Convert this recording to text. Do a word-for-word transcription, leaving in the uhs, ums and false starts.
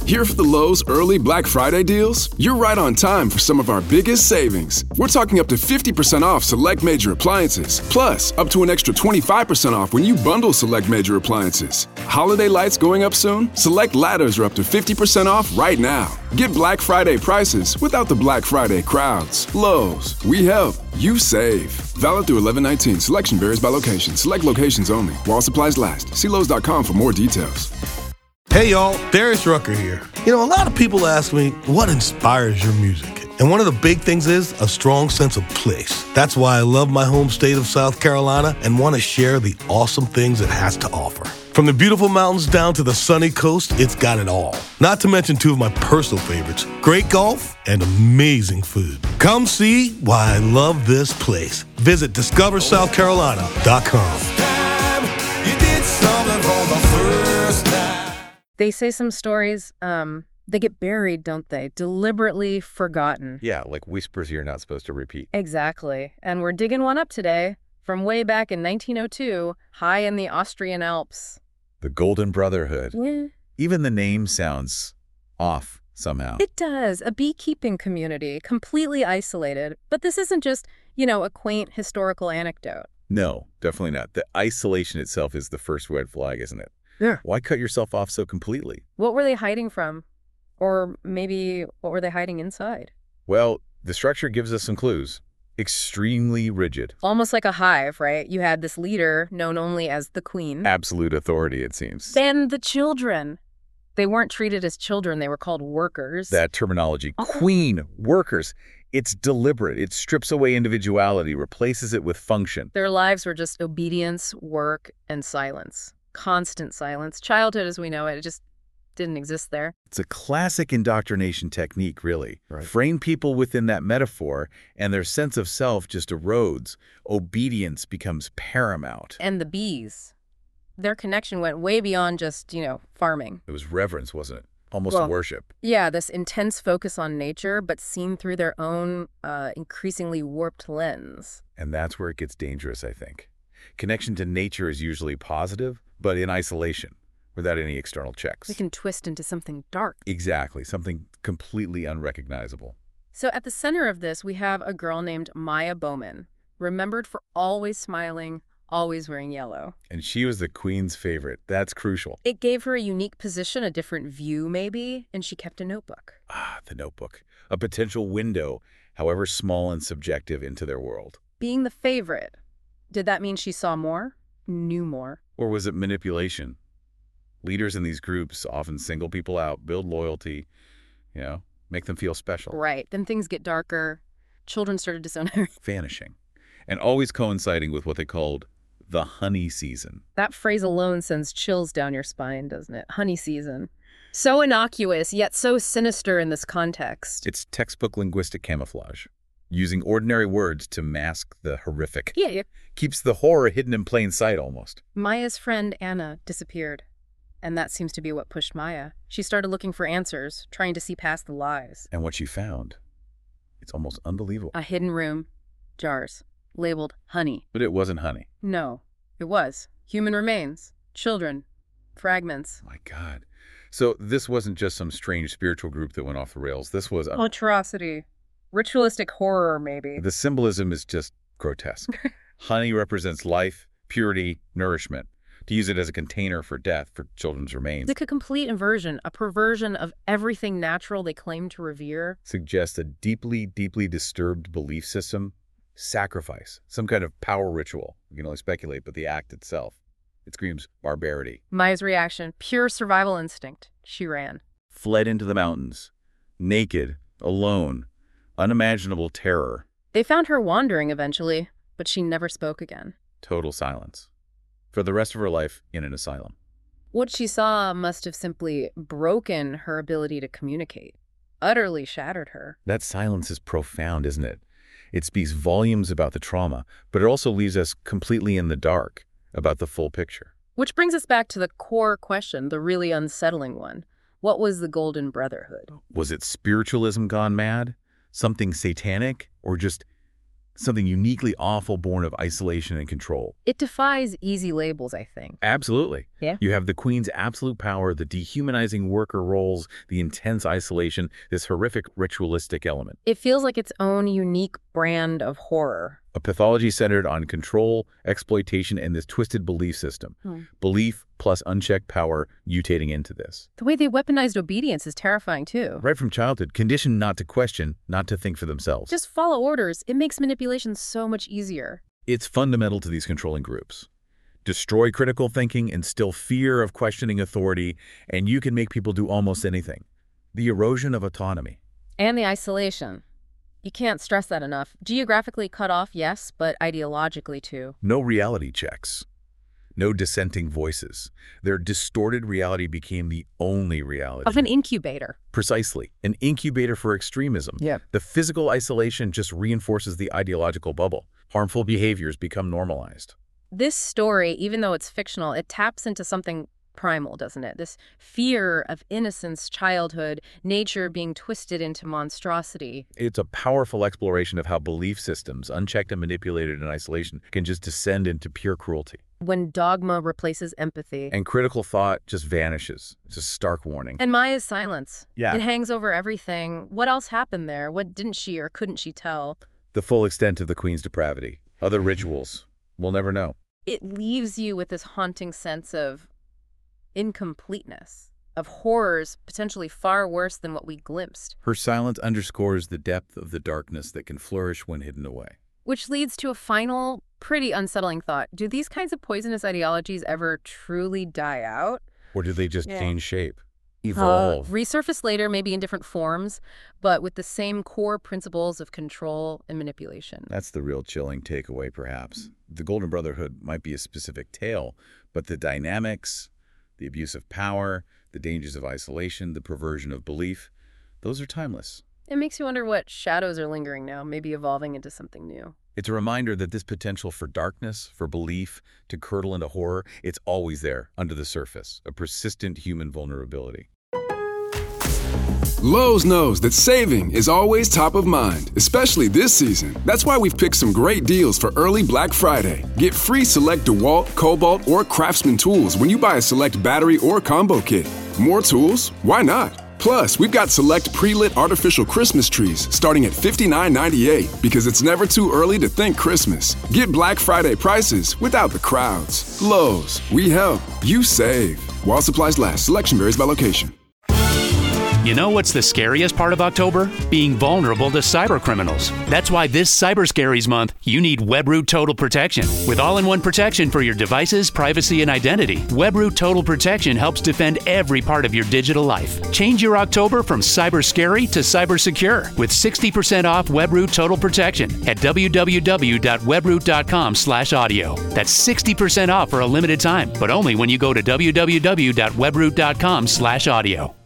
Here for the Lowe's early Black Friday deals? You're right on time for some of our biggest savings. We're talking up to fifty percent off select major appliances, plus up to an extra twenty-five percent off when you bundle select major appliances. Holiday lights going up soon? Select ladders are up to fifty percent off right now. Get Black Friday prices without the Black Friday crowds. Lowe's, we help, you save. Valid through eleven nineteen. Selection varies by location. Select locations only. While supplies last. See Lowe's dot com for more details. Hey y'all, Darius Rucker here. You know, a lot of people ask me, what inspires your music? And one of the big things is a strong sense of place. That's why I love my home state of South Carolina and want to share the awesome things it has to offer. From the beautiful mountains down to the sunny coast, it's got it all. Not to mention two of my personal favorites, great golf and amazing food. Come see why I love this place. Visit discover south carolina dot com. They say some stories, um, they get buried, don't they? Deliberately forgotten. Yeah, like whispers you're not supposed to repeat. Exactly. And we're digging one up today from way back in nineteen oh two, high in the Austrian Alps. The Golden Brotherhood. Yeah. Even the name sounds off somehow. It does. A beekeeping community, completely isolated. But this isn't just, you know, a quaint historical anecdote. No, definitely not. The isolation itself is the first red flag, isn't it? Yeah. Why cut yourself off so completely? What were they hiding from? Or maybe what were they hiding inside? Well, the structure gives us some clues. Extremely rigid. Almost like a hive, right? You had this leader known only as the queen. Absolute authority, it seems. Then the children. They weren't treated as children. They were called workers. That terminology, Oh. queen, workers, it's deliberate. It strips away individuality, replaces it with function. Their lives were just obedience, work, and silence. Constant silence. Childhood as we know it, it just didn't exist there. It's a classic indoctrination technique, really. Right. Frame people within that metaphor, and their sense of self just erodes. Obedience becomes paramount. And the bees. Their connection went way beyond just, you know, farming. It was reverence, wasn't it? Almost Well, worship. Yeah, this intense focus on nature, but seen through their own uh, increasingly warped lens. And that's where it gets dangerous, I think. Connection to nature is usually positive, but in isolation, without any external checks. We can twist into something dark. Exactly, something completely unrecognizable. So at the center of this, we have a girl named Maya Bowman, remembered for always smiling, always wearing yellow. And she was the queen's favorite. That's crucial. It gave her a unique position, a different view maybe, and she kept a notebook. Ah, the notebook. A potential window, however small and subjective, into their world. Being the favorite, did that mean she saw more? Knew more? Or was it manipulation? Leaders in these groups often single people out, build loyalty, you know, make them feel special. Right. Then things get darker. Children started disowning her. Vanishing. And always coinciding with what they called the honey season. That phrase alone sends chills down your spine, doesn't it? Honey season. So innocuous, yet so sinister in this context. It's textbook linguistic camouflage. Using ordinary words to mask the horrific. Yeah, yeah. Keeps the horror hidden in plain sight, almost. Maya's friend Anna disappeared. And that seems to be what pushed Maya. She started looking for answers, trying to see past the lies. And what she found, it's almost unbelievable. A hidden room, jars, labeled honey. But it wasn't honey. No, it was. Human remains, children, fragments. My God. So this wasn't just some strange spiritual group that went off the rails. This was a... Atrocity. Ritualistic horror, maybe. The symbolism is just grotesque. Honey represents life, purity, nourishment. To use it as a container for death for children's remains. It's like a complete inversion, a perversion of everything natural they claim to revere. Suggests a deeply, deeply disturbed belief system. Sacrifice, some kind of power ritual. We can only speculate, but the act itself, it screams barbarity. Maya's reaction, pure survival instinct. She ran. Fled into the mountains, naked, alone, unimaginable terror. They found her wandering eventually, but she never spoke again. Total silence. For the rest of her life in an asylum. What she saw must have simply broken her ability to communicate, utterly shattered her. That silence is profound, isn't it? It speaks volumes about the trauma, but it also leaves us completely in the dark about the full picture. Which brings us back to the core question, the really unsettling one. What was the Golden Brotherhood? Was it spiritualism gone mad? Something satanic? Or just something uniquely awful born of isolation and control? It defies easy labels, I think. Absolutely. Yeah. You have the Queen's absolute power, the dehumanizing worker roles, the intense isolation, this horrific ritualistic element. It feels like its own unique brand of horror. A pathology centered on control, exploitation, and this twisted belief system. Hmm. Belief plus unchecked power mutating into this. The way they weaponized obedience is terrifying, too. Right from childhood, conditioned not to question, not to think for themselves. Just follow orders. It makes manipulation so much easier. It's fundamental to these controlling groups. Destroy critical thinking, instill fear of questioning authority, and you can make people do almost anything. The erosion of autonomy. And the isolation. You can't stress that enough. Geographically cut off, yes, but ideologically, too. No reality checks. No dissenting voices. Their distorted reality became the only reality. Of an incubator. Precisely. An incubator for extremism. Yeah. The physical isolation just reinforces the ideological bubble. Harmful behaviors become normalized. This story, even though it's fictional, it taps into something primal, doesn't it? This fear of innocence, childhood, nature being twisted into monstrosity. It's a powerful exploration of how belief systems, unchecked and manipulated in isolation, can just descend into pure cruelty. When dogma replaces empathy. And critical thought just vanishes. It's a stark warning. And Maya's silence. Yeah. It hangs over everything. What else happened there? What didn't she or couldn't she tell? The full extent of the Queen's depravity. Other rituals. We'll never know. It leaves you with this haunting sense of incompleteness, of horrors potentially far worse than what we glimpsed. Her silence underscores the depth of the darkness that can flourish when hidden away. Which leads to a final, pretty unsettling thought. Do these kinds of poisonous ideologies ever truly die out? Or do they just Yeah. change shape? Uh, Evolve? resurface later, maybe in different forms, but with the same core principles of control and manipulation. That's the real chilling takeaway, perhaps. The Golden Brotherhood might be a specific tale, but the dynamics, the abuse of power, the dangers of isolation, the perversion of belief, those are timeless. It makes you wonder what shadows are lingering now, maybe evolving into something new. It's a reminder that this potential for darkness, for belief, to curdle into horror, it's always there, under the surface, a persistent human vulnerability. Lowe's knows that saving is always top of mind, especially this season. That's why we've picked some great deals for early Black Friday. Get free select DeWalt, Cobalt, or Craftsman tools when you buy a select battery or combo kit. More tools? Why not? Plus, we've got select pre-lit artificial Christmas trees starting at fifty-nine ninety-eight because it's never too early to think Christmas. Get Black Friday prices without the crowds. Lowe's, we help, you save. While supplies last, selection varies by location. You know what's the scariest part of October? Being vulnerable to cyber criminals. That's why this Cyber Scaries month, you need Webroot Total Protection. With all-in-one protection for your devices, privacy, and identity, Webroot Total Protection helps defend every part of your digital life. Change your October from cyber scary to cyber secure with sixty percent off Webroot Total Protection at w w w dot webroot dot com slash audio. That's sixty percent off for a limited time, but only when you go to w w w dot webroot dot com slash audio.